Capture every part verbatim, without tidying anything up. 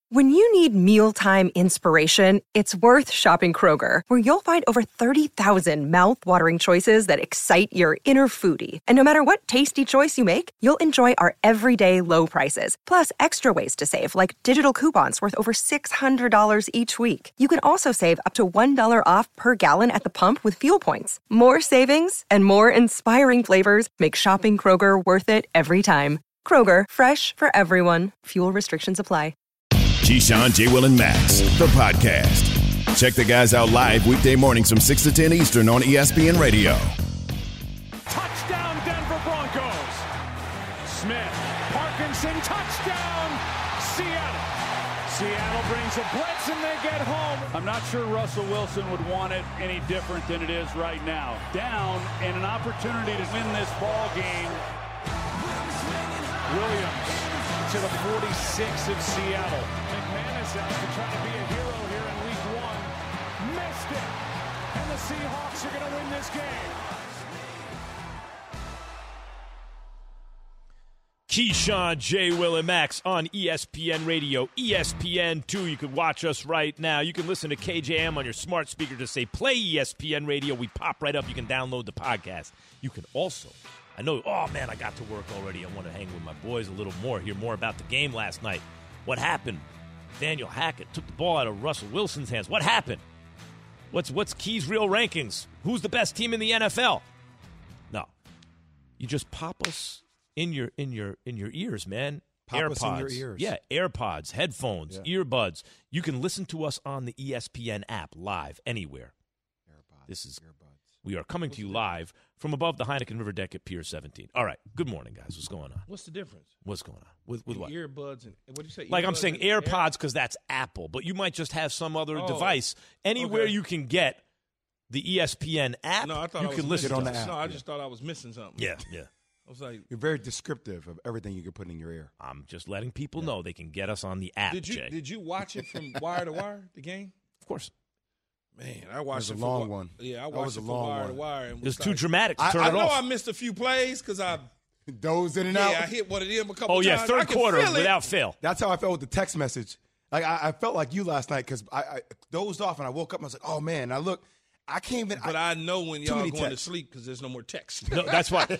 When you need mealtime inspiration, it's worth shopping Kroger, where you'll find over thirty thousand mouth-watering choices that excite your inner foodie. And no matter what tasty choice you make, you'll enjoy our everyday low prices, plus extra ways to save, like digital coupons worth over six hundred dollars each week. You can also save up to one dollar off per gallon at the pump with fuel points. More savings and more inspiring flavors make shopping Kroger worth it every time. Kroger, fresh for everyone. Fuel restrictions apply. Keyshawn, J. Will, and Max, the podcast. Check the guys out live weekday mornings from six to ten Eastern on E S P N Radio. Touchdown, Denver Broncos. Smith, Parkinson, touchdown, Seattle. Seattle brings a blitz and they get home. I'm not sure Russell Wilson would want it any different than it is right now. Down and an opportunity to win this ball game. Williams to the forty-six of Seattle. McManus out to try to be a hero here in week one. Missed it. And the Seahawks are going to win this game. Keyshawn, J. Will, and Max on E S P N Radio, E S P N two. You can watch us right now. You can listen to K J M on your smart speaker. Just say, play E S P N Radio. We pop right up. You can download the podcast. You can also, I know, oh, man, I got to work already. I want to hang with my boys a little more, hear more about the game last night. What happened? Daniel Hackett took the ball out of Russell Wilson's hands. What happened? What's what's Key's real rankings? Who's the best team in the N F L? No. You just pop us in your in your in your ears, man. Pop AirPods. us in your ears. Yeah, AirPods, headphones, yeah. Earbuds. You can listen to us on the E S P N app live anywhere. AirPods. This is Earbuds. We are coming What's to you the live from above the Heineken River deck at Pier seventeen. All right. Good morning, guys. What's going on? What's the difference? What's going on? With, with what? Earbuds and what do you say? Like I'm Earbuds saying and AirPods because that's Apple, but you might just have some other Oh, device. Anywhere okay. you can get the E S P N app, No, I thought you I was can listen missing to on the us. app. No, I yeah. just thought I was missing something. Yeah, yeah. I was like, You're very descriptive of everything you can put in your ear. I'm just letting people know they can get us on the app, did you Jay. did you watch it from wire to wire? The game? Of course. Man, I watched It was it a long from, one. Yeah, I That watched was it a from long wire one. to wire. And It was was too like- dramatic to I- turn I it know off. I missed a few plays because I Dozed in and yeah out. I hit one of them a couple Oh, times. yeah, I third can quarter feel it. without fail. That's how I felt with the text message. Like I, I felt like you last night because I, I dozed off and I woke up and I was like, oh man. I look, I can't even. But I, know when Too y'all many going to texts. sleep because there's no more text. No, that's why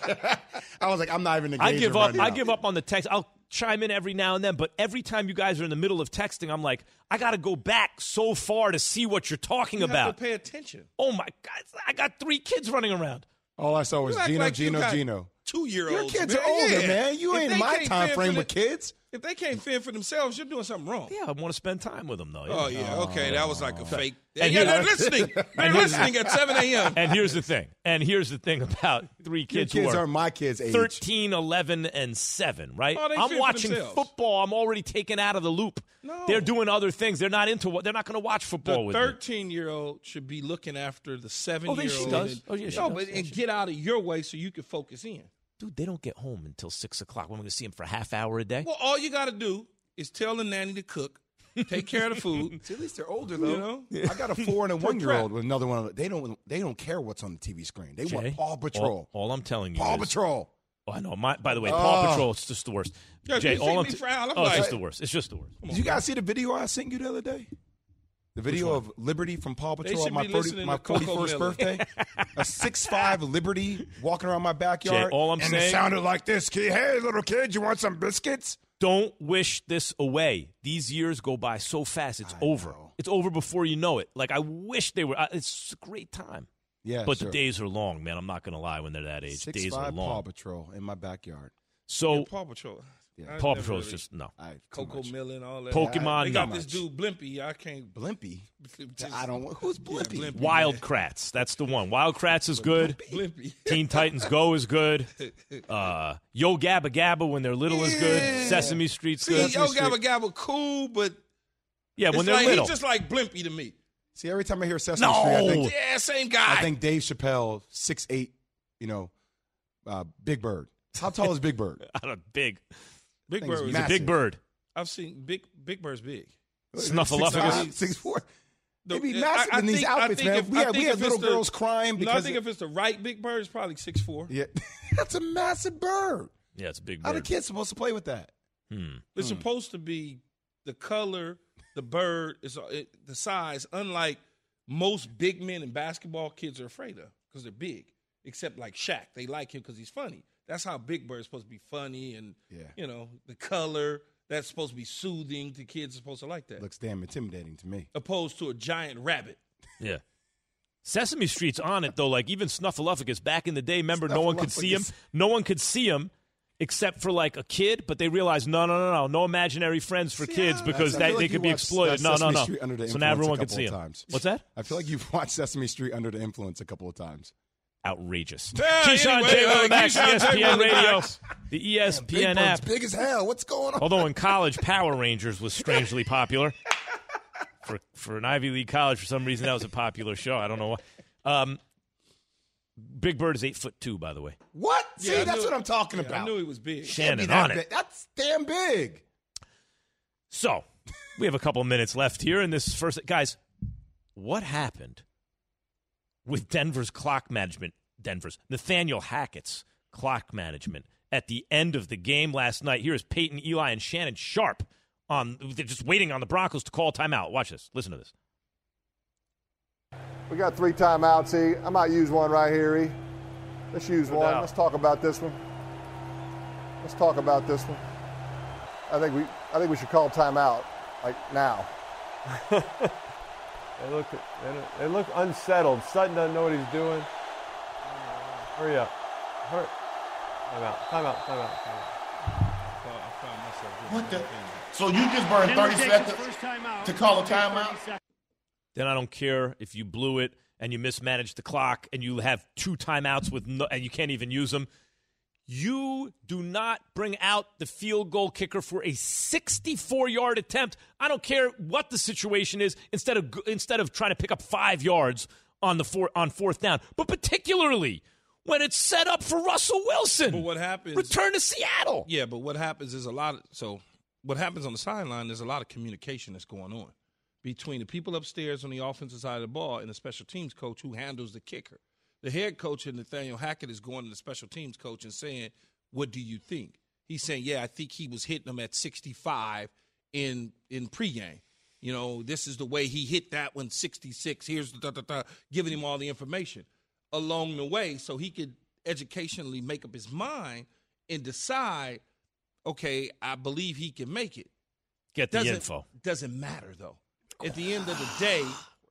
I was like, I'm not even. I engaging give up. right now. I give up on the text. I'll chime in every now and then, but every time you guys are in the middle of texting, I'm like, I got to go back so far to see what you're talking You about. have to pay attention. Oh my God! I got three kids running around. All I saw was You act Gino, like you Gino, got Gino. Two year Your olds. kids man. are older, Yeah. man. You If ain't they in my can't time fend frame for with the- kids. If they can't fend for themselves, you're doing something wrong. Yeah, I want to spend time with them though. Oh yeah. yeah, okay, that was like a fake. And yeah, here- they're listening. They're and here's- listening at seven a.m. And here's the thing. And here's the thing about three Your kids, kids who are are my kids' age. thirteen, eleven, and seven, right? Oh, they I'm fend for watching themselves. football. I'm already taken out of the loop. No. They're doing other things. They're not into what. They're not going to watch football The with me. thirteen-year-old should be looking after the seven-year-old. Oh, she does. Oh, yeah, she no, does. but Yeah, and she get out of your way so you can focus in. Dude, they don't get home until six o'clock. When we're going to see them for a half hour a day. Well, all you got to do is tell the nanny to cook, take care of the food. See, at least they're older though. You know? I got a four and a one year old prep. with another one. They don't. They don't care what's on the T V screen. They Jay, want Paw Patrol. All, all I'm telling you Paw is, Patrol. Oh, I know. My, by the way, Paw Oh. Patrol, it's just the worst. Yeah, Jay, you all see I'm me t- frown, I'm oh, it's like- just the worst. It's just the worst. Did you guys see the video I sent you the other day? The video of Liberty from Paw Patrol should on my, be 30, listening my to Coco forty-first Miller. birthday. A six five Liberty walking around my backyard. Jay, all I'm and saying- it sounded like this. Kid, hey, little kid, you want some biscuits? Don't wish this away. These years go by so fast. It's I over. know. It's over before you know it. Like, I wish they were. uh, It's a great time. Yeah, But sure. the days are long, man. I'm not going to lie when they're that age. Six days are five Paw long. Patrol in my backyard. So, Paw Patrol. Yeah. I've Paw never Patrol is really- just, no. I, too Coco much. Miller and all that. Pokemon, They got no. this dude Blimpy. I can't. Blimpy. just- I don't. Who's Blimpy? Yeah, Blimpy. Wild Kratts. That's the one. Wild Kratts is good. Blimpy. Teen Titans Go is good. Uh, Yo Gabba Gabba when they're little is good. Yeah. Sesame Street's See, good. Yo Gabba Gabba cool, but Yeah, it's when they're like, little. he's just like Blimpy to me. See, every time I hear Sesame No. Street, I think, Yeah, same guy. I think Dave Chappelle, six eight, you know, uh, Big Bird. How tall is Big Bird? I don't know, big. Big thing's Bird. He's Was, a big Massive. bird. I've seen Big Big Bird's big. Snuffleupagus. Six four. The- They be I- massive I in these think- I outfits, think man. if- we I had, we think had if little it's the- girls crying No, I because think if it's the right Big Bird, it's probably six four. yeah, that's a massive bird. Yeah, it's a big How the bird. kids supposed to play with that? Hmm. It's supposed to be the color, the bird, is it, the size, unlike most big men in basketball, kids are afraid of because they're big, except like Shaq. They like him because he's funny. That's how Big Bird is supposed to be funny and, yeah. you know, the color, that's supposed to be soothing to kids are supposed to like that. Looks damn intimidating to me. Opposed to a giant rabbit. Yeah. Sesame Street's on it, though. Like, even Snuffleupagus, back in the day, remember, no one could see him. No one could see him except for, like, a kid, but they realized, no, no, no, no, no imaginary friends for see, kids because they, like they could be exploited. No, no, no. So now everyone could see him. Times. What's that? I feel like you've watched Sesame Street under the influence a couple of times. Outrageous. Yeah, Keyshawn anyway, J. uh, Will Max, Keyshawn E S P J. N Will Radio, Max. the E S P N Big app. Bird's big as hell. What's going on? Although in college, Power Rangers was strangely popular. For for an Ivy League college, for some reason, that was a popular show. I don't know why. Um, Big Bird is eight foot two, by the way. What? Yeah, See, I that's knew- what I'm talking yeah, about. I knew he was big. Shannon Can't on be that it. big. That's damn big. So, we have a couple of minutes left here in this first. Guys, what happened with Denver's clock management? Denver's Nathaniel Hackett's clock management at the end of the game last night. Here is Peyton Eli and Shannon Sharp on. They're just waiting on the Broncos to call timeout. Watch this. Listen to this. We got three timeouts, E. I might use one right here, E. Let's use No one. doubt. Let's talk about this one. Let's talk about this one. I think we I think we should call timeout, like now. They look they look- they look unsettled. Sutton doesn't know what he's doing. Hurry up. Hurry. Timeout. Timeout. Timeout. Timeout. What the? So you just burned thirty seconds to call a timeout? Then I don't care if you blew it and you mismanaged the clock and you have two timeouts with no, and you can't even use them. You do not bring out the field goal kicker for a sixty-four-yard attempt. I don't care what the situation is. Instead of instead of trying to pick up five yards on the four, on fourth down, but particularly when it's set up for Russell Wilson. But what happens? Return to Seattle. Yeah, but what happens is a lot of so what happens on the sideline, there's a lot of communication that's going on between the people upstairs on the offensive side of the ball and the special teams coach who handles the kicker. The head coach, Nathaniel Hackett, is going to the special teams coach and saying, what do you think? He's saying, yeah, I think he was hitting them at sixty-five in in pregame. You know, this is the way he hit that one, sixty-six. Here's the da, da, da, giving him all the information along the way so he could educationally make up his mind and decide, okay, I believe he can make it. Get the doesn't, info. Doesn't matter, though. At the end of the day,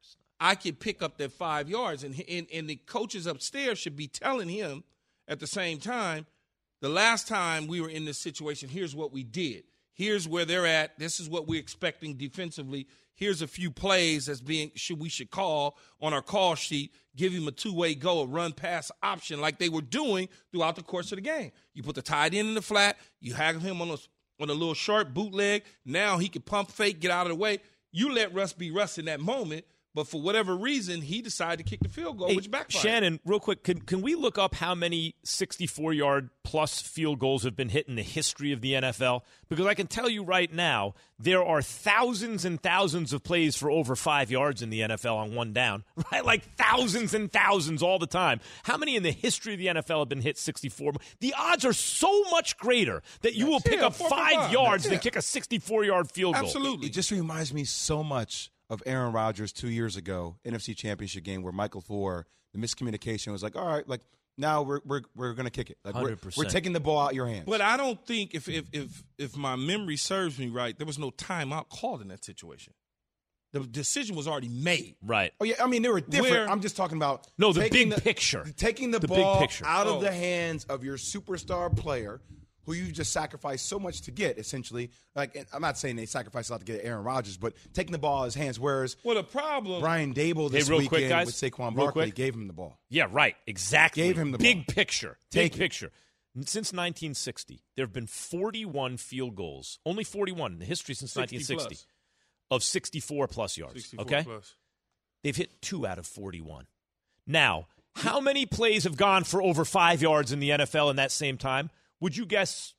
I could pick up that five yards, and, and, and the coaches upstairs should be telling him at the same time, the last time we were in this situation, here's what we did. Here's where they're at. This is what we're expecting defensively. Here's a few plays that's being should we should call on our call sheet. Give him a two-way go, a run-pass option like they were doing throughout the course of the game. You put the tight end in the flat. You have him on a, on a little short bootleg. Now he can pump fake, get out of the way. You let Russ be Russ in that moment. But for whatever reason, he decided to kick the field goal, Hey, which backfired. Shannon, real quick, can can we look up how many sixty-four-yard plus field goals have been hit in the history of the N F L? Because I can tell you right now, there are thousands and thousands of plays for over five yards in the N F L on one down, right? Like thousands and thousands all the time. How many in the history of the N F L have been hit sixty-four? The odds are so much greater that you will pick yeah, up four five for five. yards Yeah. than kick a sixty-four-yard field goal. Absolutely. It just reminds me so much of Aaron Rodgers two years ago, N F C Championship game, where Michael Flohr, the miscommunication was like, all right, like now we're we're we're gonna kick it. Like we're, one hundred percent. we're taking the ball out your hands. But I don't think if, if if if my memory serves me right, there was no timeout called in that situation. The decision was already made. Right. Oh yeah, I mean they were different. Where- I'm just talking about No, the taking big picture. taking the, The big ball picture. out Oh. of the hands of your superstar player, who you just sacrificed so much to get. Essentially, like and I'm not saying they sacrificed a lot to get Aaron Rodgers, but taking the ball out of his hands. Whereas Well, the problem. Brian Dable this Hey, real weekend quick, guys. with Saquon Real Barkley quick. gave him the ball. Yeah, right. Exactly. Gave him the big ball. picture. Take big it. picture. Since nineteen sixty, there have been forty-one field goals, only forty-one in the history since nineteen sixty, plus. of sixty-four plus yards. sixty-four Okay, plus. they've hit two out of forty-one. Now, how many plays have gone for over five yards in the N F L in that same time? Would you guess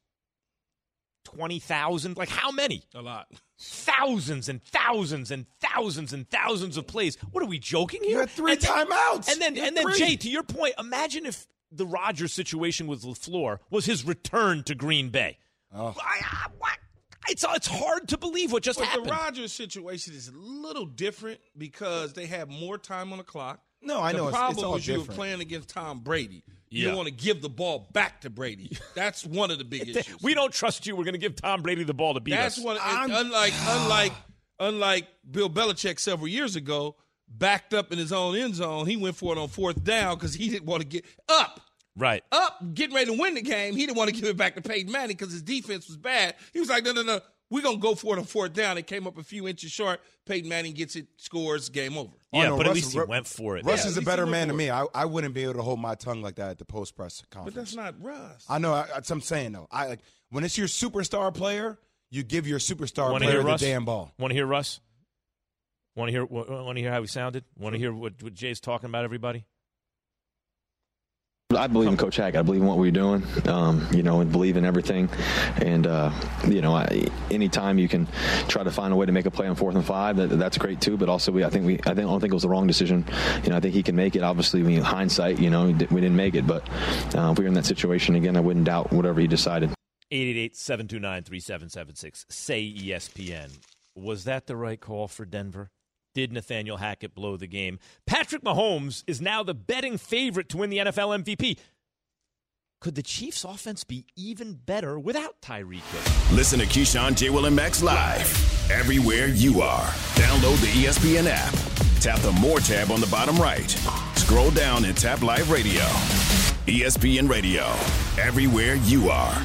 twenty thousand? Like how many? A lot. Thousands and thousands and thousands and thousands of plays. What are we joking here? You had three And then- timeouts. And then, You had and then, three. Jay, to your point, imagine if the Rodgers situation with LaFleur was his return to Green Bay. Oh. I, I, what? It's it's hard to believe what just but happened. The Rodgers situation is a little different because they have more time on the clock. No, I the know. The problem it's, it's all was you different. were playing against Tom Brady. You Yeah. don't want to give the ball back to Brady. That's one of the big issues. We don't trust you. We're going to give Tom Brady the ball to beat That's us. one. Of, unlike unlike unlike Bill Belichick several years ago, backed up in his own end zone, he went for it on fourth down because he didn't want to get up. Right. Up, getting ready to win the game. He didn't want to give it back to Peyton Manning because his defense was bad. He was like, no, no, no. We're going to go for it on fourth down. It came up a few inches short. Peyton Manning gets it, scores, game over. Yeah, oh, no, but Russ, at least he Russ, went for it. Russ Yeah, is at a least better he went man for than it. me. I, I wouldn't be able to hold my tongue like that at the post-press conference. But that's not Russ. I know. I, that's what I'm saying, though. I like when it's your superstar player, you give your superstar Wanna player hear the Russ? damn ball. Want to hear Russ? Want to hear? Want to hear how he sounded? Want to hear what, what Jay's talking about? Everybody. I believe in Coach Hackett. I believe in what we're doing, um, you know, and believe in everything. And, uh, you know, I, anytime you can try to find a way to make a play on fourth and five, that, that's great too. But also, we, I think we, I think, I don't think it was the wrong decision. You know, I think he can make it. Obviously, in hindsight, you know, we didn't make it. But uh, if we were in that situation again, I wouldn't doubt whatever he decided. eight eight eight, seven two nine, three seven seven six. Say E S P N. Was that the right call for Denver? Did Nathaniel Hackett blow the game? Patrick Mahomes is now the betting favorite to win the N F L M V P. Could the Chiefs' offense be even better without Tyreek Hill? Listen to Keyshawn, J. Will, and Max live everywhere you are. Download the E S P N app. Tap the More tab on the bottom right. Scroll down and tap Live Radio. E S P N Radio. Everywhere you are.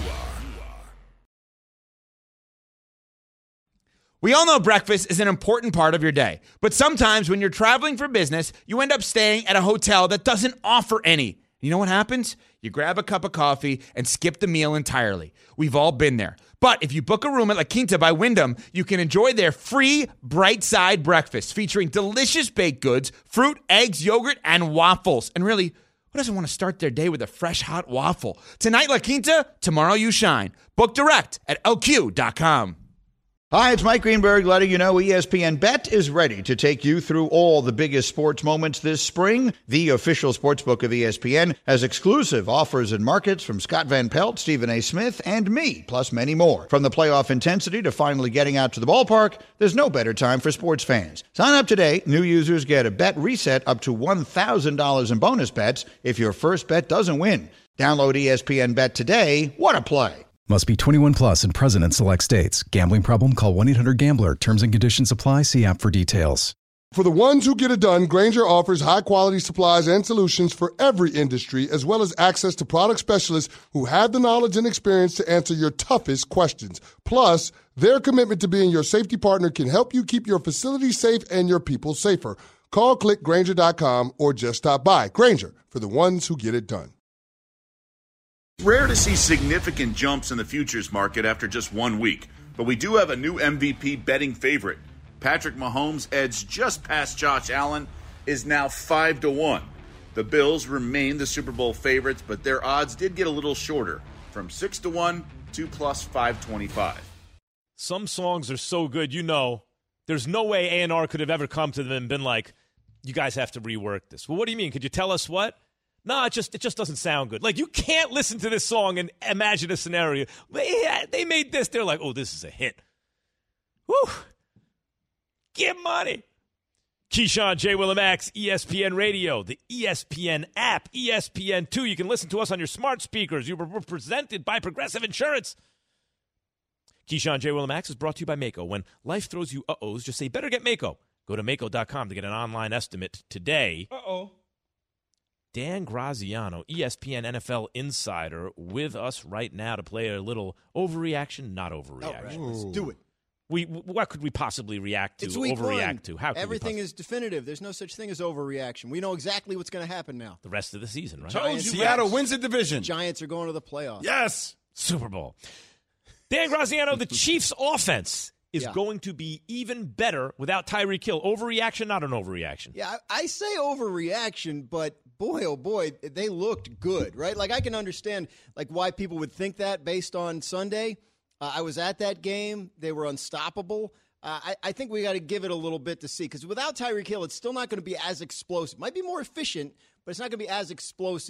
We all know breakfast is an important part of your day, but sometimes when you're traveling for business, you end up staying at a hotel that doesn't offer any. You know what happens? You grab a cup of coffee and skip the meal entirely. We've all been there. But if you book a room at La Quinta by Wyndham, you can enjoy their free Bright Side breakfast featuring delicious baked goods, fruit, eggs, yogurt, and waffles. And really, who doesn't want to start their day with a fresh hot waffle? Tonight, La Quinta, tomorrow you shine. Book direct at L Q dot com. Hi, it's Mike Greenberg letting you know E S P N Bet is ready to take you through all the biggest sports moments this spring. The official sportsbook of E S P N has exclusive offers and markets from Scott Van Pelt, Stephen A. Smith, and me, plus many more. From the playoff intensity to finally getting out to the ballpark, there's no better time for sports fans. Sign up today. New users get a bet reset up to one thousand dollars in bonus bets if your first bet doesn't win. Download E S P N Bet today. What a play. Must be twenty-one plus and present in select states. Gambling problem? Call one eight hundred gambler. Terms and conditions apply. See app for details. For the ones who get it done, Grainger offers high-quality supplies and solutions for every industry, as well as access to product specialists who have the knowledge and experience to answer your toughest questions. Plus, their commitment to being your safety partner can help you keep your facility safe and your people safer. Call click Grainger dot com or just stop by. Grainger, for the ones who get it done. Rare to see significant jumps in the futures market after just one week, but we do have a new M V P betting favorite. Patrick Mahomes' edge just past Josh Allen is now five to one. The Bills remain the Super Bowl favorites, but their odds did get a little shorter, from six to one to plus five twenty-five. Some songs are so good, you know, there's no way A and R could have ever come to them and been like, you guys have to rework this. Well, what do you mean? Could you tell us what? No, it just it just doesn't sound good. Like, you can't listen to this song and imagine a scenario. They, they made this. They're like, oh, this is a hit. Woo. Get money. Keyshawn, J. Will and Max, E S P N Radio, the E S P N app, E S P N two. You can listen to us on your smart speakers. You were presented by Progressive Insurance. Keyshawn, J. Will and Max is brought to you by Mako. When life throws you uh-ohs, just say, better get Mako. Go to Mako dot com to get an online estimate today. Uh-oh. Dan Graziano, E S P N N F L insider, with us right now to play a little overreaction, not overreaction. Right, let's do it. We what could we possibly react to? It's week overreact one. to? How could Everything we is definitive. There's no such thing as overreaction. We know exactly what's going to happen now. The rest of the season, right? Told you, Seattle wins the division. Giants are going to the playoffs. Yes, Super Bowl. Dan Graziano, the Chiefs' offense is Yeah. going to be even better without Tyreek Hill. Overreaction, not an overreaction. Yeah, I, I say overreaction, but boy, oh boy, they looked good, right? Like, I can understand like why people would think that based on Sunday. Uh, I was at that game. They were unstoppable. Uh, I, I think we got to give it a little bit to see, because without Tyreek Hill, it's still not going to be as explosive. Might be more efficient, but it's not going to be as explosive.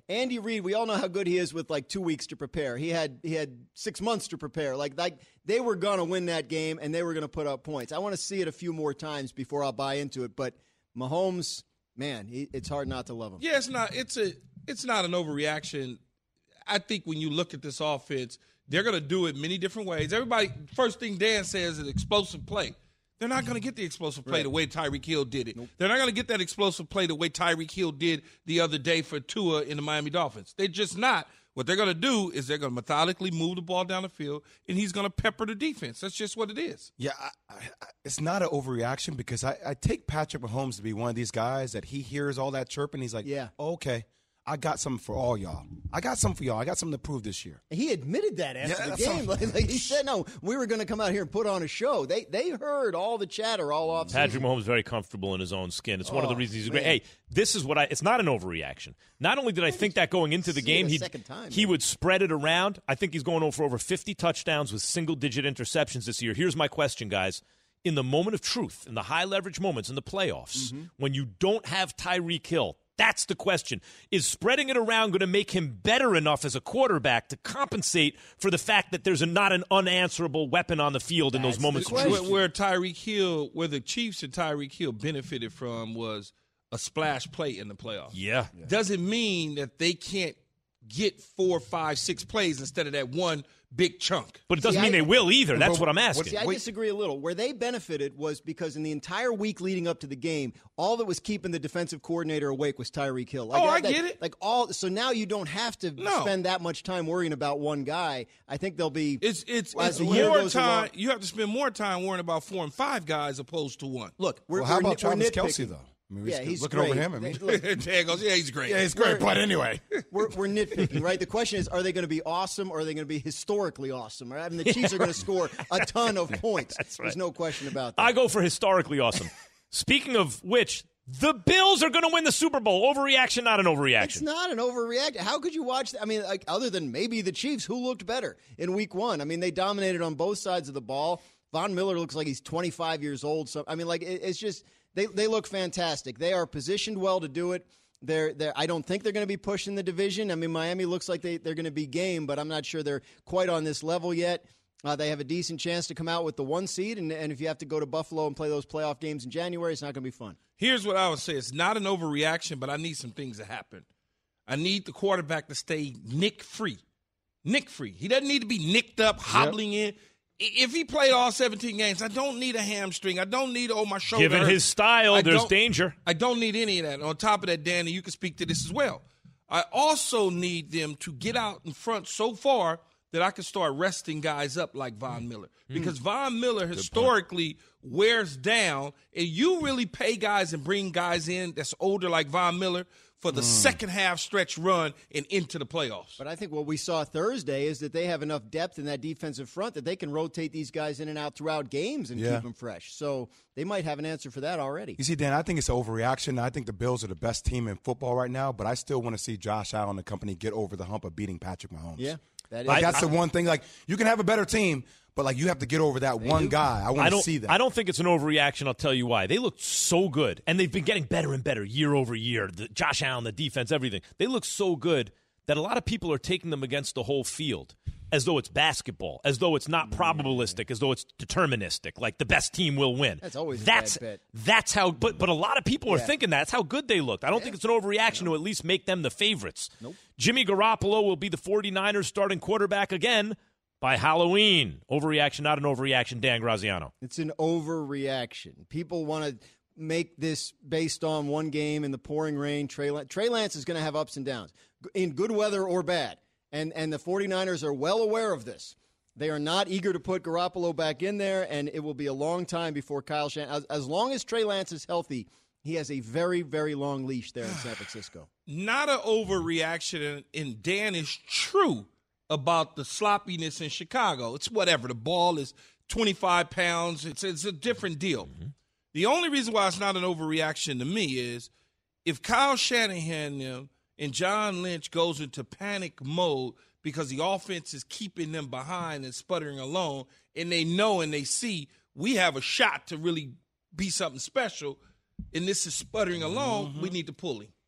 Andy Reid, we all know how good he is with like two weeks to prepare. He had he had six months to prepare. Like like they were going to win that game and they were going to put up points. I want to see it a few more times before I'll buy into it. But Mahomes, man, he, it's hard not to love him. Yeah, it's not. It's a. It's not an overreaction. I think when you look at this offense, they're going to do it many different ways. Everybody, first thing Dan says is explosive play. They're not going to get the explosive play right. the way Tyreek Hill did it. Nope. They're not going to get that explosive play the way Tyreek Hill did the other day for Tua in the Miami Dolphins. They're just not. What they're going to do is they're going to methodically move the ball down the field, and he's going to pepper the defense. That's just what it is. Yeah, I, I, it's not an overreaction because I, I take Patrick Mahomes to be one of these guys that he hears all that chirping. He's like, yeah, oh, okay. I got something for all y'all. I got something for y'all. I got something to prove this year. He admitted that after yeah, the game. Like, like he said, no, we were going to come out here and put on a show. They they heard all the chatter all off season. Patrick Mahomes is very comfortable in his own skin. It's oh, one of the reasons he's man. great. Hey, this is what I – it's not an overreaction. Not only did I think that going into the game, he he would spread it around. I think he's going for over fifty touchdowns with single-digit interceptions this year. Here's my question, guys. In the moment of truth, in the high-leverage moments, in the playoffs, mm-hmm. when you don't have Tyreek Hill – that's the question. Is spreading it around going to make him better enough as a quarterback to compensate for the fact that there's a, not an unanswerable weapon on the field That's in those moments of truth? Where, where Tyreek Hill, where the Chiefs and Tyreek Hill benefited from was a splash play in the playoffs. Yeah. yeah. Doesn't mean that they can't get four, five, six plays instead of that one big chunk. But it doesn't See, mean I, they will either. That's what I'm asking. See, I disagree a little. Where they benefited was because in the entire week leading up to the game, all that was keeping the defensive coordinator awake was Tyreek Hill. Like, oh, that, I get that, it. Like all, so now you don't have to no. spend that much time worrying about one guy. I think they'll be. It's it's, as it's the year more goes time. along, you have to spend more time worrying about four and five guys opposed to one. Look, we're, well, how we're, about we're Travis nitpicking. Kelce though? I mean, yeah, he's looking great. over him. I mean, Dan goes, yeah, he's great. Yeah, he's great. But anyway, we're, we're nitpicking, right? The question is, are they going to be awesome or are they going to be historically awesome? Right? I mean, the Chiefs are going to score a ton of points. That's right. There's no question about that. I go for historically awesome. Speaking of which, the Bills are going to win the Super Bowl. Overreaction, not an overreaction. It's not an overreaction. How could you watch that? I mean, like, other than maybe the Chiefs, who looked better in week one? I mean, they dominated on both sides of the ball. Von Miller looks like he's twenty-five years old. So, I mean, like, it, it's just – They they look fantastic. They are positioned well to do it. They're they're. I don't think they're going to be pushing the division. I mean, Miami looks like they, they're going to be game, but I'm not sure they're quite on this level yet. Uh, they have a decent chance to come out with the one seed, and, and if you have to go to Buffalo and play those playoff games in January, it's not going to be fun. Here's what I would say. It's not an overreaction, but I need some things to happen. I need the quarterback to stay nick-free. Nick-free. He doesn't need to be nicked up, hobbling yep. in. If he played all seventeen games, I don't need a hamstring. I don't need, oh, my shoulder. Given his style, I there's danger. I don't need any of that. On top of that, Danny, you can speak to this as well. I also need them to get out in front so far that I can start resting guys up like Von Miller. Because mm. Von Miller historically wears down, and you really pay guys and bring guys in that's older like Von Miller for the mm. second half stretch run and into the playoffs. But I think what we saw Thursday is that they have enough depth in that defensive front that they can rotate these guys in and out throughout games and yeah. keep them fresh. So they might have an answer for that already. You see, Dan, I think it's an overreaction. I think the Bills are the best team in football right now, but I still want to see Josh Allen and company get over the hump of beating Patrick Mahomes. Yeah. That is. Like, I, that's I, the one thing. Like, you can have a better team, but, like, you have to get over that one guy. I want to see that. I don't think it's an overreaction. I'll tell you why. They looked so good, and they've been getting better and better year over year. The, Josh Allen, the defense, everything. They look so good that a lot of people are taking them against the whole field as though it's basketball, as though it's not probabilistic, as though it's deterministic, like the best team will win. That's always that's, a bad bet. That's how, but, but a lot of people are yeah. thinking that. That's how good they looked. I don't yeah. think it's an overreaction no. to at least make them the favorites. Nope. Jimmy Garoppolo will be the 49ers starting quarterback again by Halloween. Overreaction, not an overreaction, Dan Graziano. It's an overreaction. People want to make this based on one game in the pouring rain. Trey, Trey Lance is going to have ups and downs, in good weather or bad. And and the 49ers are well aware of this. They are not eager to put Garoppolo back in there, and it will be a long time before Kyle Shanahan. As, as long as Trey Lance is healthy, he has a very, very long leash there in San Francisco. Not an overreaction, and, and Dan is true about the sloppiness in Chicago. It's whatever. The ball is twenty-five pounds. It's, it's a different deal. Mm-hmm. The only reason why it's not an overreaction to me is if Kyle Shanahan you know, and John Lynch goes into panic mode because the offense is keeping them behind and sputtering along, and they know and they see we have a shot to really be something special, and this is sputtering along, mm-hmm. we need to pull him.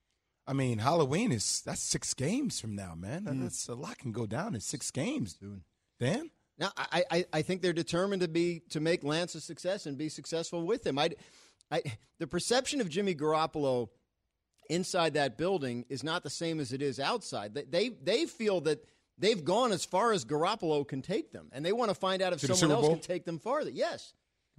I mean, Halloween is that's six games from now, man. Mm. That's a lot can go down in six games, dude. Dan? Now, I, I, I think they're determined to be to make Lance a success and be successful with him. I, I, the perception of Jimmy Garoppolo inside that building is not the same as it is outside. They they, they feel that they've gone as far as Garoppolo can take them, and they want to find out if To the someone Super else Bowl? can take them farther. Yes.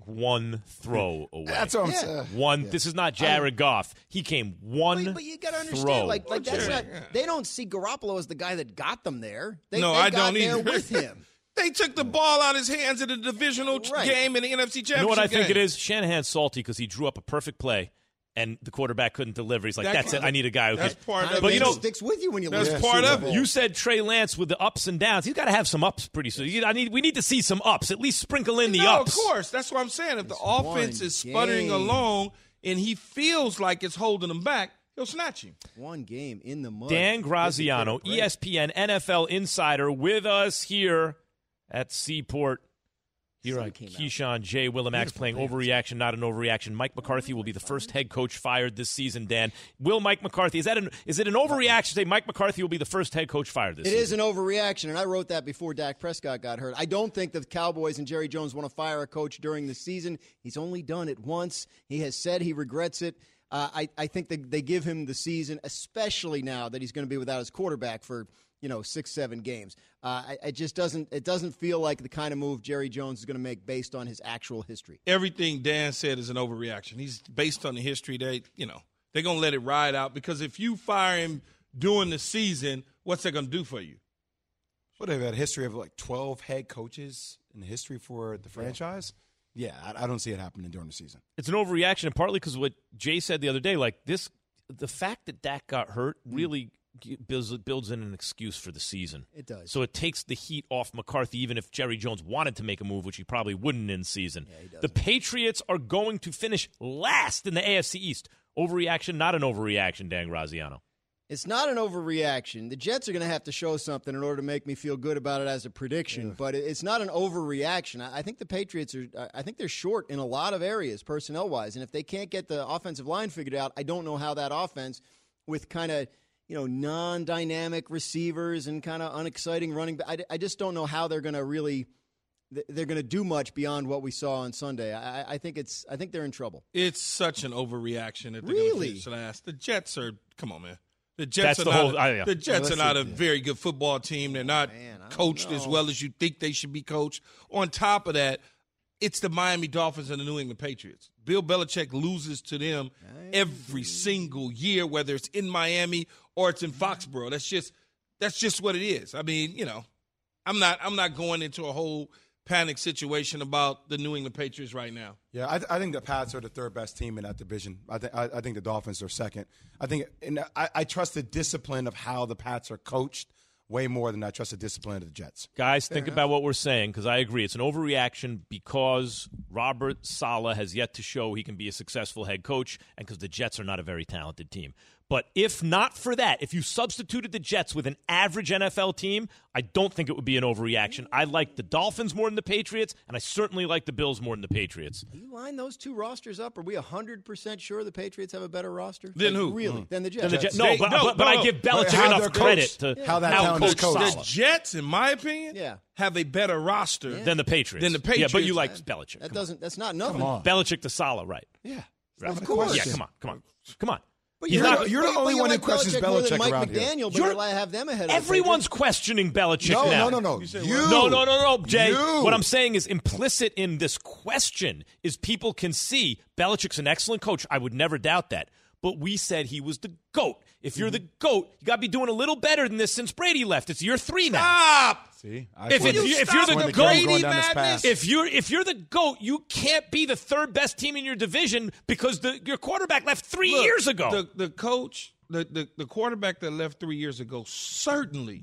One throw away. That's what I'm Yeah. saying. One. Yeah. This is not Jared Goff. He came one But, but you got to understand, throw. like, like that's Jared, not. yeah. They don't see Garoppolo as the guy that got them there. They, No, they I got don't there either. with him. They took the ball out of his hands in a divisional Right. game in the N F C Championship You know what I think game. it is? Shanahan's salty because he drew up a perfect play, and the quarterback couldn't deliver. He's like, That "That's kind it. I of- need a guy who that's can." part Kind of But it. you know, sticks with you when you That's lose. part Super of it. Bowl. You said Trey Lance with the ups and downs. He's got to have some ups pretty soon. You- I need. We need to see some ups. At least sprinkle in the no, ups. of course. That's what I'm saying. If the It's offense one is sputtering game. along and he feels like it's holding him back, he'll snatch him. One game in the mud. Dan Gives the Graziano, kid a break. E S P N N F L insider, with us here at Seaport. Here Sun on came out. Keyshawn J. Willimax playing overreaction, not an overreaction. Mike McCarthy will be the first head coach fired this season, Dan. Will Mike McCarthy, is that an, is it an overreaction to say Mike McCarthy will be the first head coach fired this It season? is an overreaction, and I wrote that before Dak Prescott got hurt. I don't think the Cowboys and Jerry Jones want to fire a coach during the season. He's only done it once. He has said he regrets it. Uh, I, I think they, they give him the season, especially now that he's going to be without his quarterback for you know six, seven games. Uh, I, it just doesn't it doesn't feel like the kind of move Jerry Jones is going to make based on his actual history. Everything Dan said is an overreaction. He's based on the history. They, you know, they're going to let it ride out because if you fire him during the season, what's that going to do for you? What they've had a history of like twelve head coaches in the history for the franchise. Yeah, I, I don't see it happening during the season. It's an overreaction, and partly because what Jay said the other day, like this, the fact that Dak got hurt really builds, builds in an excuse for the season. It does. So it takes the heat off McCarthy, even if Jerry Jones wanted to make a move, which he probably wouldn't in season. Yeah, he doesn't. The Patriots are going to finish last in the A F C East. Overreaction, not an overreaction, Dan Graziano. It's not an overreaction. The Jets are going to have to show something in order to make me feel good about it as a prediction, but it- it's not an overreaction. I I think the Patriots are I think they're short in a lot of areas personnel-wise, and if they can't get the offensive line figured out, I don't know how that offense with kind of, you know, non-dynamic receivers and kind of unexciting running back, I, I just don't know how they're going to really they're going to do much beyond what we saw on Sunday. I, I think it's I think they're in trouble. It's such an overreaction that they're Really? going to finish last. The Jets are – come on, man. The Jets That's are the not whole- a, I- yeah. the Jets Well, are not a that's it, yeah. very good football team. They're not Man, I don't coached as know. well as you think they should be coached. On top of that, it's the Miami Dolphins and the New England Patriots. Bill Belichick loses to them every single year, whether it's in Miami or it's in Foxborough. That's just that's just what it is. I mean, you know, I'm not I'm not going into a whole panic situation about the New England Patriots right now. Yeah, I, I think the Pats are the third best team in that division. I think I, I think the Dolphins are second. I think, and I, I trust the discipline of how the Pats are coached way more than I trust the discipline of the Jets. Guys, think about what we're saying, because I agree. It's an overreaction because Robert Saleh has yet to show he can be a successful head coach, and because the Jets are not a very talented team. But if not for that, if you substituted the Jets with an average N F L team, I don't think it would be an overreaction. I like the Dolphins more than the Patriots, and I certainly like the Bills more than the Patriots. You line those two rosters up. Are we one hundred percent sure the Patriots have a better roster? Than who? Really? Than the Jets? Than the Jets. They- No, but, no, but, but no, I no. give But Belichick how enough they're credit coached, to how that talent is outcoach coached. Saleh The Jets, in my opinion, Yeah. have a better roster than the Patriots. Than the Yeah, but Patriots. you like Belichick. That Come doesn't. That's not nothing. Come on. on. Belichick to Saleh, right? Yeah, Right. of course. Yeah, come on, come on, come on. But He's you're, not- but- you're the but only you one who like questions Belichick more than Belichick Mike around here. McDaniel, but You're- you're, I have them ahead of the Everyone's Patriots. questioning Belichick No, now. no, no, no. You said You. No, no, no, no, Jay. You. What I'm saying is implicit in this question is people can see Belichick's an excellent coach. I would never doubt that. But we said he was the GOAT. If you're the GOAT, you got to be doing a little better than this since Brady left. It's year three now. Stop! See, I If, told it's, you. if you're stop the with the GOAT, Brady going down this madness? path. if you're if you're the GOAT, you can't be the third best team in your division because the, your quarterback left three Look, years ago. The, the coach, the, the, the quarterback that left three years ago, certainly,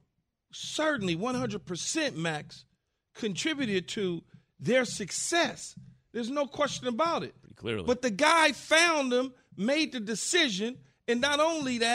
certainly one hundred percent, Max, contributed to their success. There's no question about it. Pretty clearly. But the guy found them, made the decision, and not only that,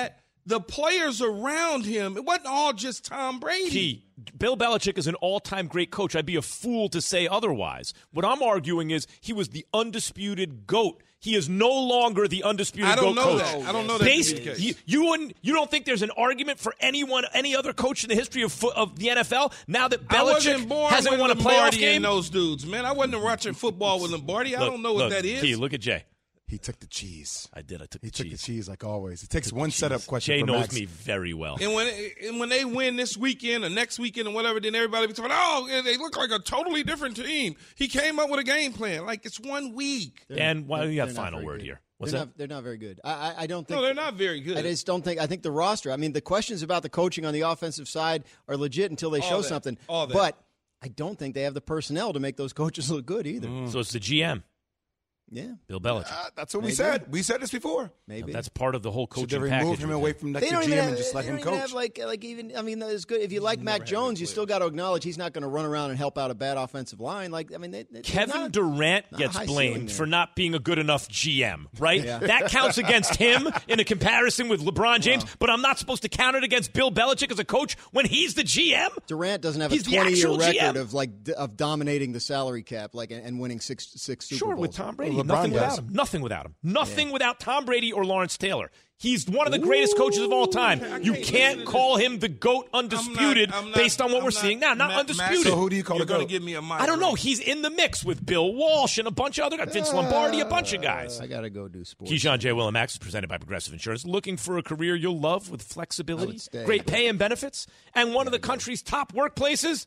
the players around him. It wasn't all just Tom Brady. Key, Bill Belichick is an all-time great coach. I'd be a fool to say otherwise. What I'm arguing is he was the undisputed GOAT. He is no longer the undisputed I don't GOAT know coach. that. I don't know that. Based, you, you wouldn't. You don't think there's an argument for anyone, any other coach in the history of fo- of the N F L now that I Belichick wasn't born hasn't with won a playoff Lombardi game? and those dudes, man. I wasn't watching football with Lombardi. I Look, don't know what look, that is. Key, look at Jay. He took the cheese. I did. I took he the took cheese. the cheese like always. It takes one setup question. Jay for knows Max. me very well. And when and when they win this weekend or next weekend or whatever, then everybody be talking, oh, they look like a totally different team. He came up with a game plan. Like, it's one week. And why do you have They're not final very word good. here? What's they're that? Not, they're not very good. I, I, I don't think. No, they're not very good. I just don't think. I think the roster. I mean, the questions about the coaching on the offensive side are legit until they All show that. something. All that. But I don't think they have the personnel to make those coaches look good either. Mm. So it's the G M. Yeah, Bill Belichick. Uh, that's what Maybe. we said. We said this before. Maybe That's part of the whole Should coaching they package. remove him away from like They the don't G even M have, and just let they him don't even coach? have like like even. I mean, it's good if you like Mac Jones, you still got to acknowledge he's not going to run around and help out a bad offensive line. Like I mean, they, they, Kevin not, Durant not gets high ceiling blamed there. for not being a good enough G M, right? Yeah. That counts against him in a comparison with LeBron James, Wow. but I'm not supposed to count it against Bill Belichick as a coach when he's the G M? Durant doesn't have He's a the twenty-year actual record G M. of like d- of dominating the salary cap, like and, and winning six six Super Sure, Bowls. with Tom Brady. Well, LeBron Nothing does. without him. Nothing without him. Nothing without Tom Brady or Lawrence Taylor. He's one of the greatest coaches of all time. I You can't can't listen to call him the GOAT undisputed I'm not- based on what I'm we're not- seeing now. Not Matt- undisputed. So who do you call You're the going GOAT? to give me a mic. I don't know. He's in the mix with Bill Walsh and a bunch of other guys. Vince Lombardi, a bunch of guys. I got to go do sports. Keyshawn J. Will and Max is presented by Progressive Insurance. Looking for a career you'll love with I flexibility, would stay. great pay and benefits, and one of the country's top workplaces?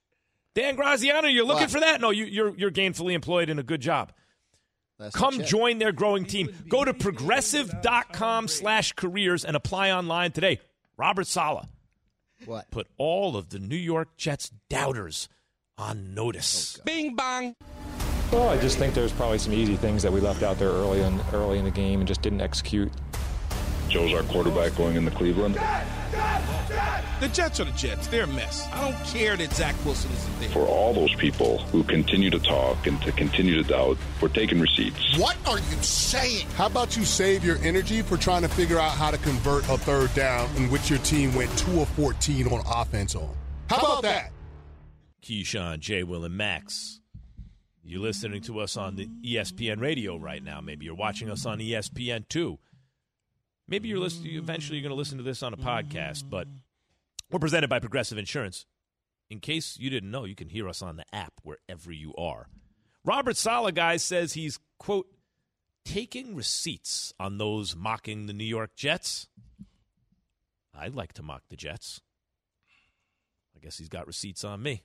Dan Graziano, you're looking What? for that? No, you, you're you're gainfully employed in a good job. That's the Come check. join their growing team. Go to progressive.com slash careers and apply online today. Robert Saleh What? put all of the New York Jets doubters on notice. Bing bong. Well, I just think there's probably some easy things that we left out there early in early in the game and just didn't execute. Joe's our quarterback going into Cleveland. The Jets are the Jets. They're a mess. I don't care that Zach Wilson isn't there. For all those people who continue to talk and to continue to doubt, we're taking receipts. What are you saying? How about you save your energy for trying to figure out how to convert a third down in which your team went two of fourteen on offense on? How about that? Keyshawn, J. Will, and Max. You're listening to us on the E S P N radio right now. Maybe you're watching us on E S P N two. Maybe you're listening. Eventually, you're going to listen to this on a podcast. But we're presented by Progressive Insurance. In case you didn't know, you can hear us on the app wherever you are. Robert Saleh, guys, says he's, quote, taking receipts on those mocking the New York Jets. I'd like to mock the Jets. I guess he's got receipts on me.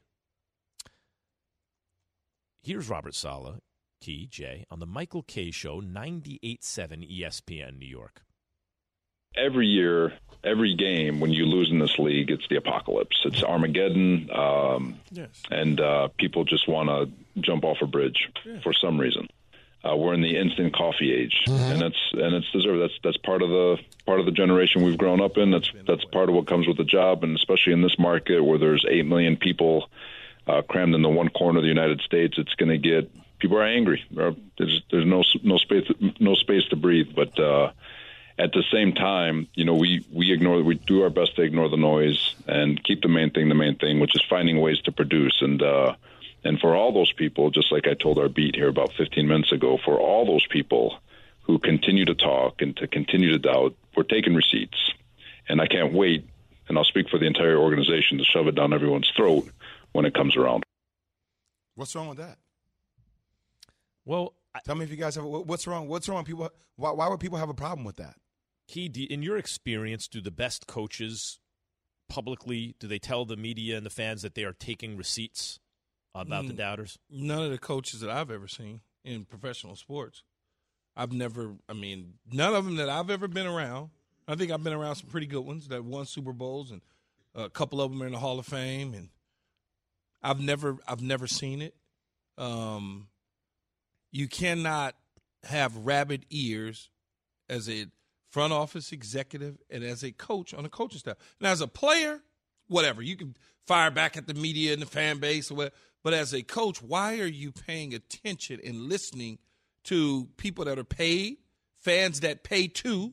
Here's Robert Saleh, Key, Jay, on the Michael Kay Show, ninety-eight point seven E S P N New York. Every year, every game, when you lose in this league, it's the apocalypse. It's Armageddon, um, Yes. and uh, people just want to jump off a bridge Yeah. for some reason. Uh, we're in the instant coffee age, and that's and it's deserved. That's that's part of the part of the generation we've grown up in. That's that's part of what comes with the job, and especially in this market where there's eight million people uh, crammed in the one corner of the United States, it's going to get people are angry. There's there's no no space no space to breathe, but. Uh, At the same time, you know, we, we ignore, we do our best to ignore the noise and keep the main thing the main thing, which is finding ways to produce. And uh, and for all those people, just like I told our beat here about fifteen minutes ago, for all those people who continue to talk and to continue to doubt, we're taking receipts. And I can't wait, and I'll speak for the entire organization, to shove it down everyone's throat when it comes around. What's wrong with that? Well, tell me if you guys have what's wrong. What's wrong? People, why, why would people have a problem with that? Key, do, in your experience, do the best coaches publicly, do they tell the media and the fans that they are taking receipts about Mm, the doubters? None of the coaches that I've ever seen in professional sports. I've never, I mean, none of them that I've ever been around. I think I've been around some pretty good ones that won Super Bowls, and a couple of them are in the Hall of Fame. And I've never, I've never seen it. Um, you cannot have rabbit ears as a front office executive and as a coach on a coaching staff. And as a player, whatever, you can fire back at the media and the fan base or whatever. But as a coach, why are you paying attention and listening to people that are paid, fans that pay too,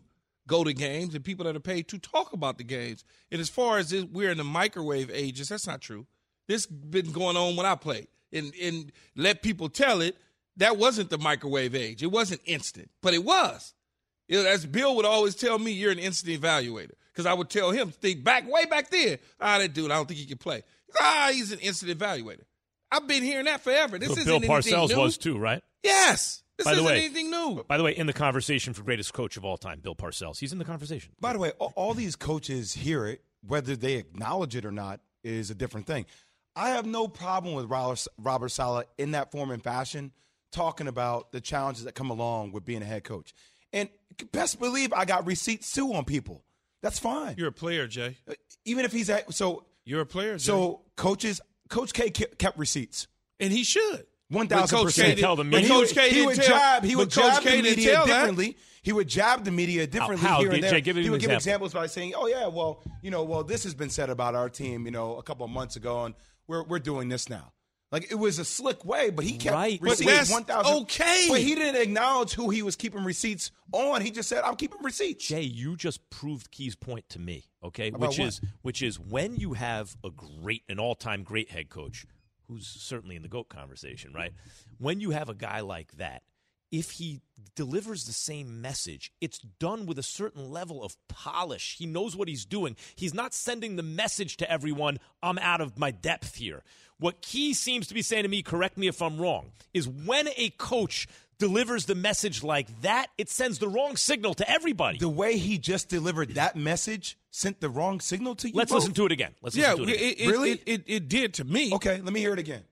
go to games and people that are paid to talk about the games. And as far as this, we're in the microwave ages, that's not true. This been going on when I played. And, and let people tell it, that wasn't the microwave age. It wasn't instant, but it was. It, as Bill would always tell me, you're an instant evaluator. Because I would tell him, think back, way back then, ah, that dude, I don't think he can play. Ah, he's an instant evaluator. I've been hearing that forever. This so isn't Bill anything Parcells new. was too, right? Yes. This by the isn't way, anything new. By the way, in the conversation for greatest coach of all time, Bill Parcells, he's in the conversation. By the way, all, all these coaches hear it, whether they acknowledge it or not is a different thing. I have no problem with Robert Saleh in that form and fashion talking about the challenges that come along with being a head coach. And best believe I got receipts too on people. That's fine. You're a player, Jay. Even if he's at, so you're a player, Jay. So coaches, Coach K kept receipts, and he should. One thousand percent. Tell the media. He would, he would jab. He would jab the media tell differently. That. He would jab the media differently how, how? here and there. Jay, give he would an give example. examples by saying, "Oh yeah, well, you know, well, this has been said about our team, you know, a couple of months ago, and we're we're doing this now." Like, it was a slick way, but he kept right. receipts. one thousand okay. But he didn't acknowledge who he was keeping receipts on. He just said, "I'm keeping receipts." Jay, you just proved Key's point to me, okay? About which what? is which is when you have a great, an all-time great head coach, who's certainly in the GOAT conversation, right? When you have a guy like that, if he delivers the same message, it's done with a certain level of polish. He knows what he's doing. He's not sending the message to everyone, I'm out of my depth here. What Key seems to be saying to me, correct me if I'm wrong, is when a coach delivers the message like that, it sends the wrong signal to everybody. The way he just delivered that message sent the wrong signal to you. Let's both? listen to it again. Let's yeah, listen to it again. It, it, really? It, it, it did to me. Okay, let me hear it again.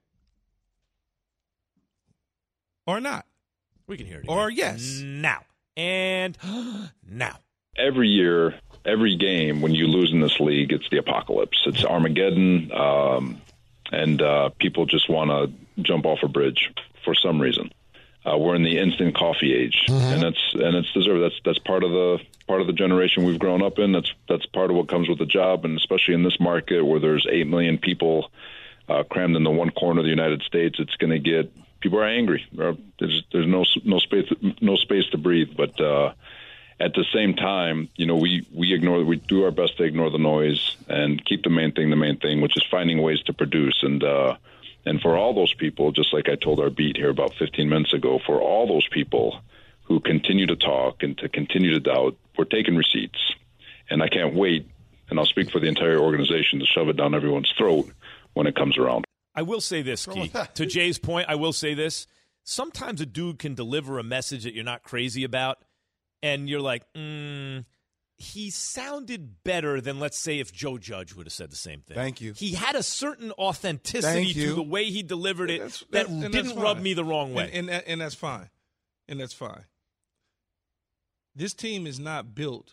Or not. We can hear it again. Or yes. Now. And now. Every year, every game, when you lose in this league, it's the apocalypse. It's Armageddon, um, and uh, people just want to jump off a bridge for some reason. Uh, we're in the instant coffee age, mm-hmm. and that's and it's deserved. That's that's part of the part of the generation we've grown up in. That's that's part of what comes with the job, and especially in this market where there's eight million people uh, crammed into one corner of the United States, it's going to get people are angry. There's there's no no space no space to breathe. But uh, at the same time, you know, we we ignore we do our best to ignore the noise and keep the main thing the main thing, which is finding ways to produce. And uh, and for all those people, just like I told our beat here about fifteen minutes ago, for all those people who continue to talk and to continue to doubt, we're taking receipts. And I can't wait, and I'll speak for the entire organization, to shove it down everyone's throat when it comes around. I will say this, Key. To Jay's point, I will say this. Sometimes a dude can deliver a message that you're not crazy about, and you're like, mm, he sounded better than, let's say, if Joe Judge would have said the same thing. Thank you. He had a certain authenticity to the way he delivered it that's, that that's, didn't rub me the wrong way. And, and, and that's fine. And that's fine. This team is not built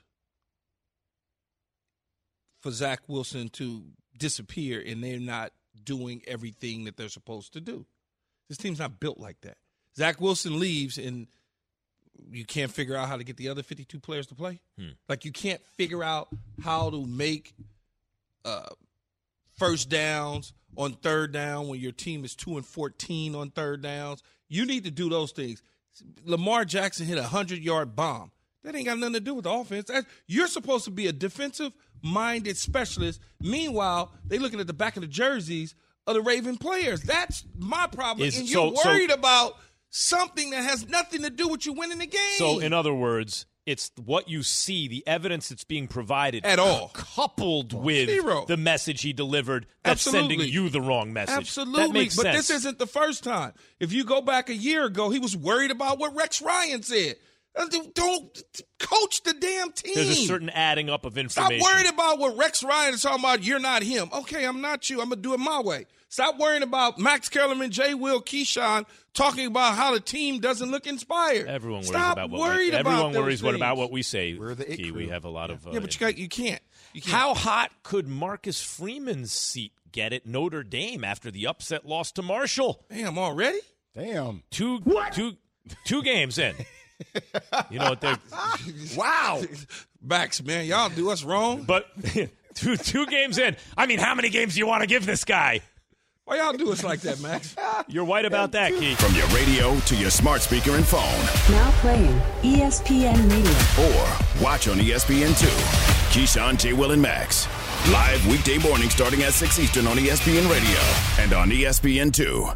for Zach Wilson to disappear and they're not doing everything that they're supposed to do. This team's not built like that. Zach Wilson leaves and you can't figure out how to get the other fifty-two players to play. Hmm. Like you can't figure out how to make uh, first downs on third down when your team is two and fourteen on third downs. You need to do those things. Lamar Jackson hit a hundred-yard bomb. That ain't got nothing to do with the offense. That, you're supposed to be a defensive-minded specialist. Meanwhile, they looking at the back of the jerseys of the Raven players. That's my problem. Is, and you're so, worried so, about something that has nothing to do with you winning the game. So, in other words, it's what you see, the evidence that's being provided at all, coupled with Zero. the message he delivered that's Absolutely. sending you the wrong message. Absolutely. That makes but sense. this isn't the first time. If you go back a year ago, he was worried about what Rex Ryan said. Don't coach the damn team. There's a certain adding up of information. Stop worried about what Rex Ryan is talking about. You're not him. Okay, I'm not you. I'm going to do it my way. Stop worrying about Max Kellerman, Jay Will, Keyshawn talking about how the team doesn't look inspired. Everyone worries Stop about what worried we, about everyone those worries what things. about what we say. We're the it Key, crew. we have a lot of uh, yeah, but you, got, you, can't. you can't. How hot could Marcus Freeman's seat get at Notre Dame after the upset loss to Marshall? Damn, already? Damn. Two, two, two games in. You know what they're wow. Backs, man, y'all do us wrong. But two two games in. I mean, how many games do you want to give this guy? Why y'all do us like that, Max? You're white about that, Key. From your radio to your smart speaker and phone. Now playing E S P N Radio. Or watch on E S P N two. Keyshawn, J. Will, and Max. Live weekday morning starting at six Eastern on E S P N Radio and on E S P N two.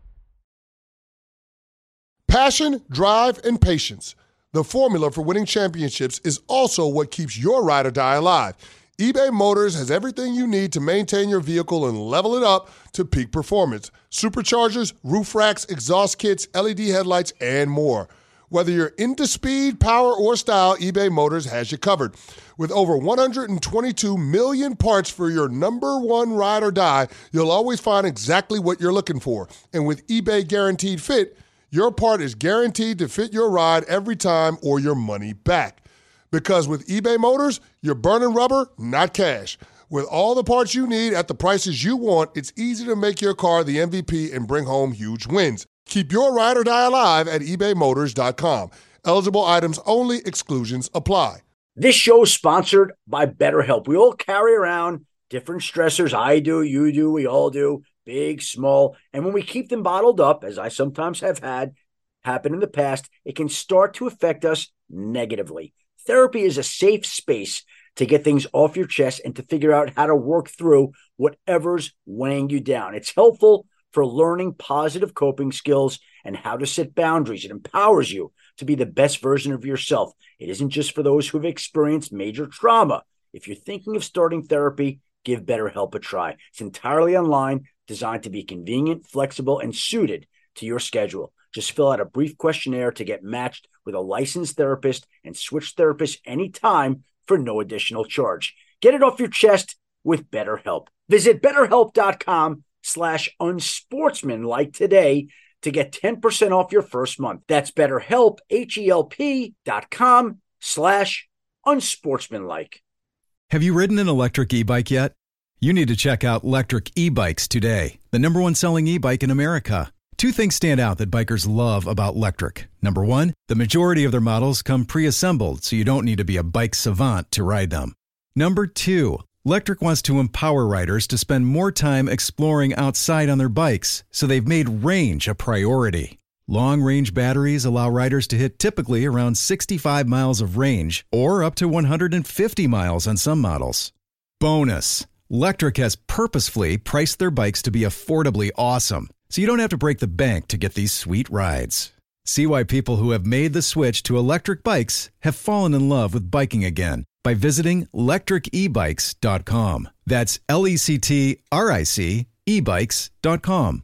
Passion, drive, and patience. The formula for winning championships is also what keeps your ride or die alive. eBay Motors has everything you need to maintain your vehicle and level it up to peak performance. Superchargers, roof racks, exhaust kits, L E D headlights, and more. Whether you're into speed, power, or style, eBay Motors has you covered. With over one hundred twenty-two million parts for your number one ride or die, you'll always find exactly what you're looking for. And with eBay Guaranteed Fit, your part is guaranteed to fit your ride every time or your money back. Because with eBay Motors, you're burning rubber, not cash. With all the parts you need at the prices you want, it's easy to make your car the M V P and bring home huge wins. Keep your ride or die alive at ebay motors dot com. Eligible items only. Exclusions apply. This show is sponsored by BetterHelp. We all carry around different stressors. I do, you do, we all do, big, small. And when we keep them bottled up, as I sometimes have had happen in the past, it can start to affect us negatively. Therapy is a safe space to get things off your chest and to figure out how to work through whatever's weighing you down. It's helpful for learning positive coping skills and how to set boundaries. It empowers you to be the best version of yourself. It isn't just for those who have experienced major trauma. If you're thinking of starting therapy, give BetterHelp a try. It's entirely online, designed to be convenient, flexible, and suited to your schedule. Just fill out a brief questionnaire to get matched with a licensed therapist and switch therapists anytime for no additional charge. Get it off your chest with BetterHelp. Visit BetterHelp.com slash unsportsmanlike today to get ten percent off your first month. That's BetterHelp, H-E-L-P dot com slash unsportsmanlike. Have you ridden an electric e-bike yet? You need to check out Lectric E-Bikes today, the number one selling e-bike in America. Two things stand out that bikers love about Lectric. Number one, the majority of their models come pre-assembled, so you don't need to be a bike savant to ride them. Number two, Lectric wants to empower riders to spend more time exploring outside on their bikes, so they've made range a priority. Long-range batteries allow riders to hit typically around sixty-five miles of range, or up to one hundred fifty miles on some models. Bonus, Lectric has purposefully priced their bikes to be affordably awesome, so you don't have to break the bank to get these sweet rides. See why people who have made the switch to electric bikes have fallen in love with biking again by visiting lectric e bikes dot com. That's L E C T R I C e bikes dot com.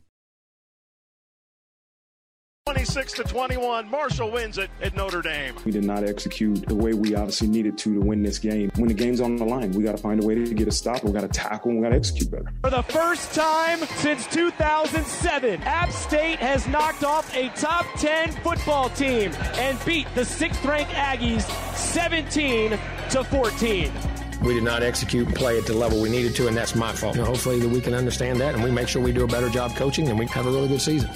twenty-six to twenty-one, Marshall wins it at Notre Dame. We did not execute the way we obviously needed to to win this game. When the game's on the line, we got to find a way to get a stop. We got to tackle. And we got to execute better. For the first time since two thousand seven, App State has knocked off a top ten football team and beat the sixth-ranked Aggies seventeen to fourteen. We did not execute and play at the level we needed to, and that's my fault. You know, hopefully that we can understand that, and we make sure we do a better job coaching, and we have a really good season.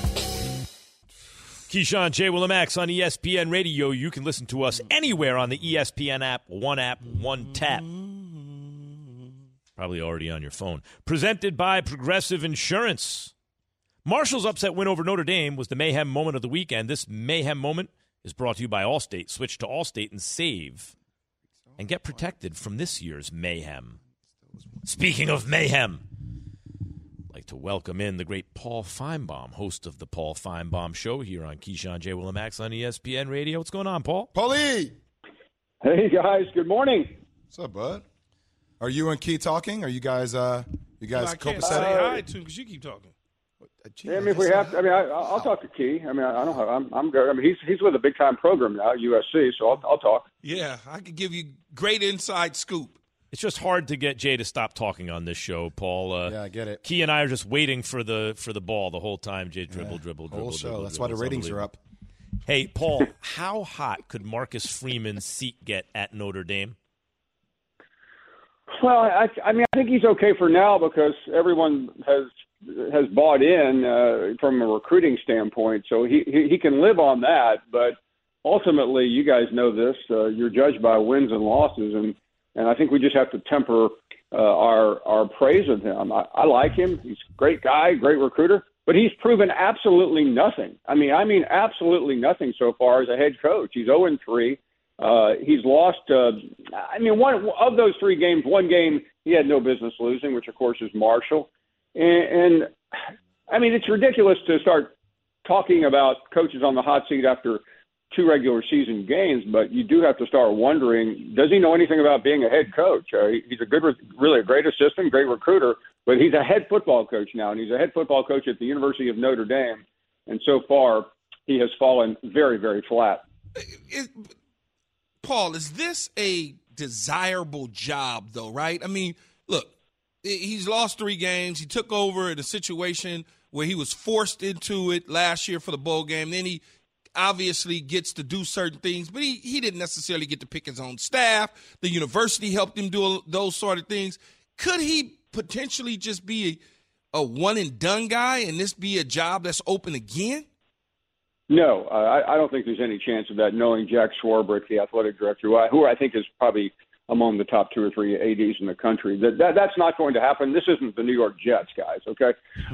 Keyshawn, J. Will, and Max on E S P N Radio. You can listen to us anywhere on the E S P N app. One app, one tap. Probably already on your phone. Presented by Progressive Insurance. Marshall's upset win over Notre Dame was the mayhem moment of the weekend. This mayhem moment is brought to you by Allstate. Switch to Allstate and save and get protected from this year's mayhem. Speaking of mayhem, I'd like to welcome in the great Paul Feinbaum, host of the Paul Feinbaum Show here on Keyshawn, J. Will, and Max on E S P N Radio. What's going on, Paul? Paulie! Hey, guys. Good morning. What's up, bud? Are you and Key talking? Are you guys, uh, you guys I can't copacetic? say hi to because you keep talking. Yeah, I mean, if we have, to, I mean, I, I'll talk to Key. I mean, I, I don't have, I'm, I'm good. I mean, he's he's with a big time program now, U S C. So I'll, I'll talk. Yeah, I could give you great inside scoop. It's just hard to get Jay to stop talking on this show, Paul. Uh, yeah, I get it. Key and I are just waiting for the for the ball the whole time. Jay dribble, Yeah, dribble, whole dribble, show. dribble. That's dribble. why the ratings are up. Hey, Paul, how hot could Marcus Freeman's seat get at Notre Dame? Well, I, I mean, I think he's okay for now because everyone has has bought in uh, from a recruiting standpoint, so he, he he can live on that. But ultimately, you guys know this. Uh, you're judged by wins and losses, and and I think we just have to temper uh, our our praise of him. I, I like him. He's a great guy, great recruiter, but he's proven absolutely nothing. I mean, I mean, absolutely nothing so far as a head coach. He's oh and three. Uh, he's lost. Uh, I mean, one of those three games, one game he had no business losing, which of course is Marshall. And, and I mean, it's ridiculous to start talking about coaches on the hot seat after two regular season games, but you do have to start wondering, does he know anything about being a head coach? Uh, he's a good, really a great assistant, great recruiter, but he's a head football coach now, and he's a head football coach at the University of Notre Dame. And so far, he has fallen very, very flat. It, Paul, is this a desirable job, though, right? I mean, look, he's lost three games. He took over in a situation where he was forced into it last year for the bowl game. Then he obviously gets to do certain things, but he, he didn't necessarily get to pick his own staff. The university helped him do those sort of things. Could he potentially just be a, a one-and-done guy and this be a job that's open again? No, uh, I, I don't think there's any chance of that, knowing Jack Swarbrick, the athletic director, who I, who I think is probably among the top two or three A Ds in the country. That, that That's not going to happen. This isn't the New York Jets, guys, okay?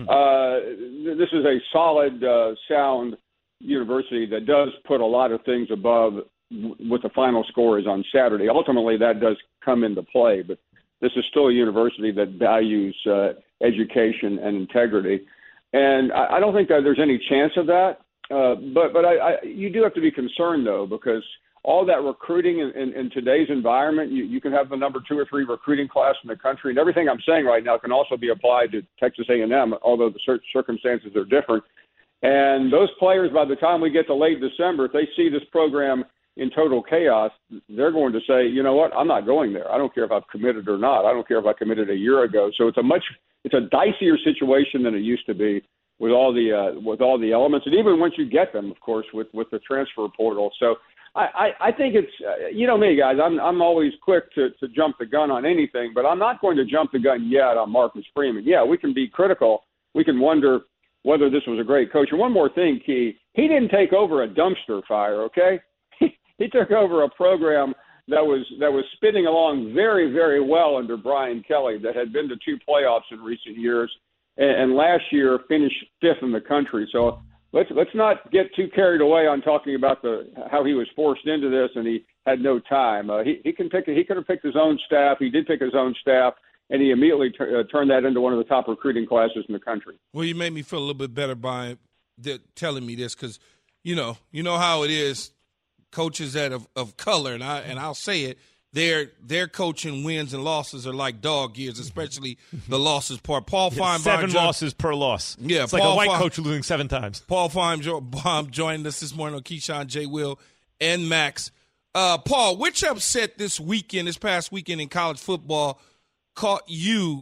Uh, this is a solid, uh, sound university that does put a lot of things above what the final score is on Saturday. Ultimately, that does come into play, but this is still a university that values uh, education and integrity. And I, I don't think that there's any chance of that. Uh, but but I, I, you do have to be concerned, though, because all that recruiting in, in, in today's environment, you, you can have the number two or three recruiting class in the country. And everything I'm saying right now can also be applied to Texas A and M, although the circumstances are different. And those players, by the time we get to late December, if they see this program in total chaos, they're going to say, you know what, I'm not going there. I don't care if I've committed or not. I don't care if I committed a year ago. So it's a much it's a dicier situation than it used to be with all the uh, with all the elements, and even once you get them, of course, with, with the transfer portal. So I, I, I think it's uh, you know me, guys. I'm I'm always quick to, to jump the gun on anything, but I'm not going to jump the gun yet on Marcus Freeman. Yeah, we can be critical. We can wonder whether this was a great coach. And one more thing, Key, he didn't take over a dumpster fire. Okay, he, he took over a program that was that was spinning along very very well under Brian Kelly, that had been to two playoffs in recent years. And last year finished fifth in the country. So let's let's not get too carried away on talking about the how he was forced into this and he had no time. Uh, he he can pick he could have picked his own staff. He did pick his own staff, and he immediately t- uh, turned that into one of the top recruiting classes in the country. Well, you made me feel a little bit better by the, telling me this, because you know you know how it is, coaches that of, of color, and I and I'll say it. Their their coaching wins and losses are like dog years, especially the losses part. Paul Feinbaum. Seven jo- losses per loss. Yeah, it's Paul like a white Fein- coach losing seven times. Paul Feinbaum joined us this morning on Keyshawn, J. Will, and Max. Uh, Paul, which upset this weekend, this past weekend in college football, caught you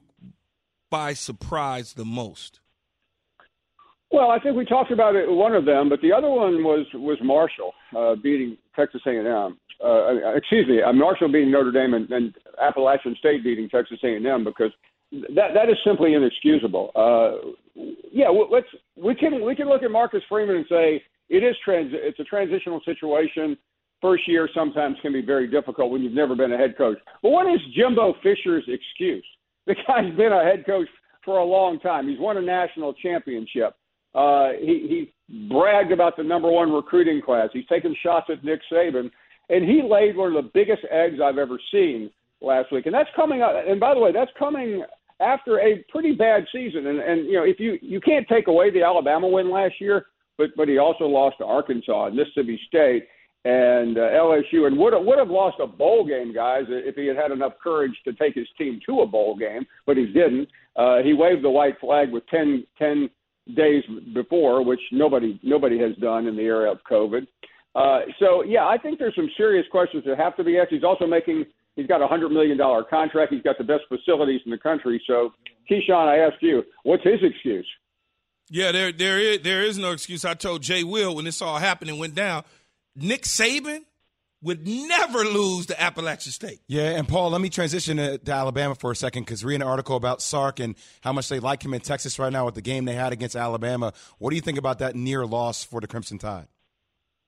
by surprise the most? Well, I think we talked about it, one of them, but the other one was was Marshall uh, beating Texas A and M. Uh, excuse me, uh, Marshall beating Notre Dame and, and Appalachian State beating Texas A and M, because that that is simply inexcusable. Uh, yeah, let's we can we can look at Marcus Freeman and say it is trans it's a transitional situation. First year sometimes can be very difficult when you've never been a head coach. But what is Jimbo Fisher's excuse? The guy's been a head coach for a long time. He's won a national championship. Uh, he, he bragged about the number one recruiting class. He's taken shots at Nick Saban. And he laid one of the biggest eggs I've ever seen last week. And that's coming up. And by the way, that's coming after a pretty bad season. And, and you know, if you, you can't take away the Alabama win last year, but, but he also lost to Arkansas and Mississippi State and uh, L S U, and would have, would have lost a bowl game, guys, if he had had enough courage to take his team to a bowl game, but he didn't. Uh, he waved the white flag with ten, ten days before, which nobody nobody has done in the era of COVID. Uh, so, yeah, I think there's some serious questions that have to be asked. He's also making – he's got a one hundred million dollars contract. He's got the best facilities in the country. So, Keyshawn, I asked you, what's his excuse? Yeah, there there is, there is no excuse. I told Jay Will when this all happened and went down, Nick Saban would never lose to Appalachian State. Yeah, and Paul, let me transition to, to Alabama for a second, because reading an article about Sark and how much they like him in Texas right now with the game they had against Alabama. What do you think about that near loss for the Crimson Tide?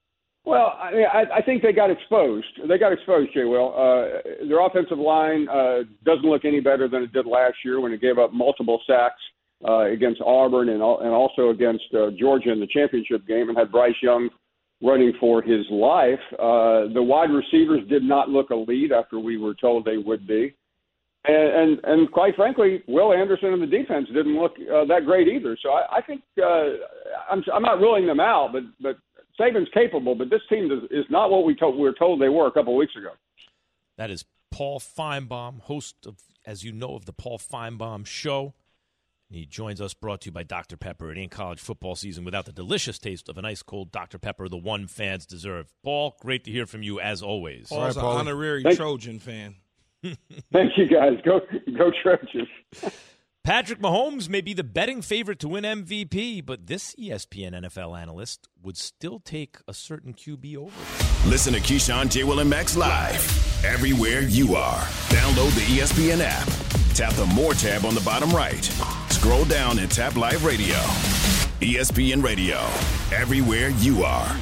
Well, I mean, I, I think they got exposed. They got exposed, Jay Will. Uh, their offensive line uh, doesn't look any better than it did last year when it gave up multiple sacks uh, against Auburn and, and also against uh, Georgia in the championship game, and had Bryce Young running for his life. Uh, the wide receivers did not look elite after we were told they would be. And, and, and quite frankly, Will Anderson and the defense didn't look uh, that great either. So I, I think uh, I'm, I'm not ruling them out, but, but Saban's capable, but this team is, is not what we, told, we were told they were a couple of weeks ago. That is Paul Feinbaum, host of, as you know, of the Paul Feinbaum Show. And he joins us, brought to you by Doctor Pepper. It ain't college football season without the delicious taste of an ice-cold Doctor Pepper, the one fans deserve. Paul, great to hear from you, as always. Paul's All right, an honorary Thank- Trojan fan. Thank you, guys. Go, go Trojans. Patrick Mahomes may be the betting favorite to win M V P, but this E S P N N F L analyst would still take a certain Q B over. Listen to Keyshawn, J. Will, and Max live everywhere you are. Download the E S P N app. Tap the More tab on the bottom right. Scroll down and tap Live Radio. E S P N Radio, everywhere you are.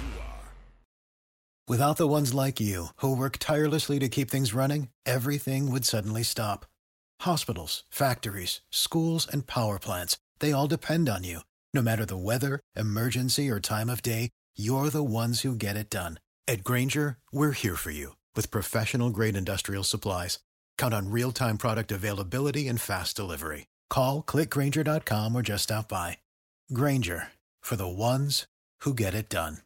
Without the ones like you, who work tirelessly to keep things running, everything would suddenly stop. Hospitals, factories, schools, and power plants, they all depend on you. No matter the weather, emergency, or time of day, you're the ones who get it done. At Grainger, we're here for you with professional-grade industrial supplies. Count on real-time product availability and fast delivery. Call, click Grainger dot com, or just stop by. Grainger, for the ones who get it done.